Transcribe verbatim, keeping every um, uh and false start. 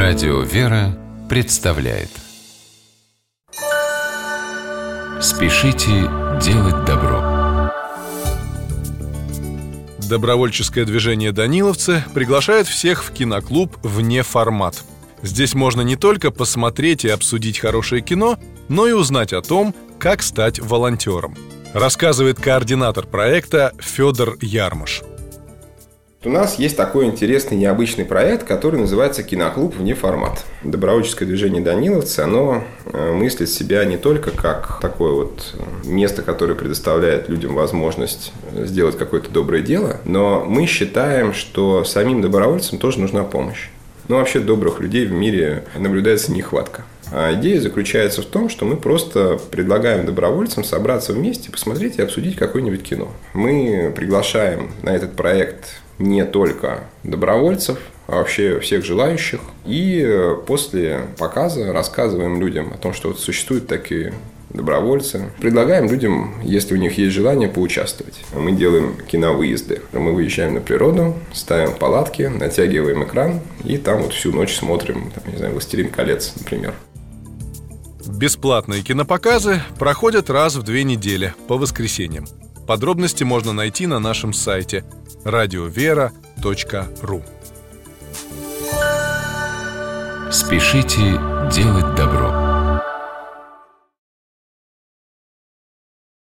Радио «Вера» представляет. Спешите делать добро. Добровольческое движение «Даниловцы» приглашает всех в киноклуб «Вне формат». Здесь можно не только посмотреть и обсудить хорошее кино, но и узнать о том, как стать волонтером. Рассказывает координатор проекта Федор Ярмаш. У нас есть такой интересный, необычный проект, который называется «Киноклуб «Вне формат». Добровольческое движение «Даниловцы», оно мыслит себя не только как такое вот место, которое предоставляет людям возможность сделать какое-то доброе дело, но мы считаем, что самим добровольцам тоже нужна помощь. Ну, вообще добрых людей в мире наблюдается нехватка. А идея заключается в том, что мы просто предлагаем добровольцам собраться вместе, посмотреть и обсудить какое-нибудь кино. Мы приглашаем на этот проект не только добровольцев, а вообще всех желающих. И после показа рассказываем людям о том, что вот существуют такие добровольцы. Предлагаем людям, если у них есть желание, поучаствовать. Мы делаем киновыезды. Мы выезжаем на природу, ставим палатки, натягиваем экран и там вот всю ночь смотрим, там, не знаю, «Властелин колец», например. Бесплатные кинопоказы проходят раз в две недели по воскресеньям. Подробности можно найти на нашем сайте радио вера точка ру. Спешите делать добро.